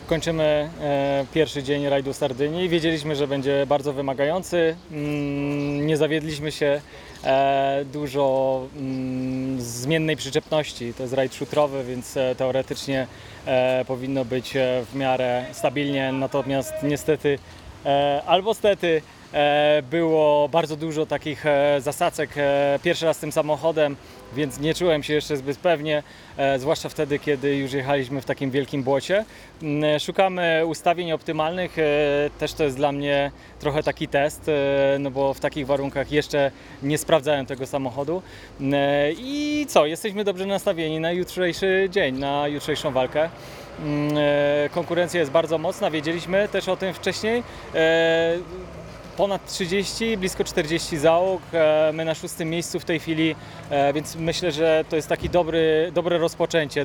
kończymy pierwszy dzień rajdu Sardynii. Wiedzieliśmy, że będzie bardzo wymagający. Nie zawiedliśmy się. Dużo zmiennej przyczepności. To jest rajd szutrowy, więc teoretycznie powinno być w miarę stabilnie. Natomiast niestety albo stety było bardzo dużo takich zasadzek pierwszy raz tym samochodem, więc nie czułem się jeszcze zbyt pewnie, zwłaszcza wtedy, kiedy już jechaliśmy w takim wielkim błocie. Szukamy ustawień optymalnych, też to jest dla mnie trochę taki test, no bo w takich warunkach jeszcze nie sprawdzałem tego samochodu. I co, jesteśmy dobrze nastawieni na jutrzejszy dzień, na jutrzejszą walkę. Konkurencja jest bardzo mocna, wiedzieliśmy też o tym wcześniej. Ponad 30, blisko 40 załóg, my na 6. miejscu w tej chwili, więc myślę, że to jest takie dobre rozpoczęcie.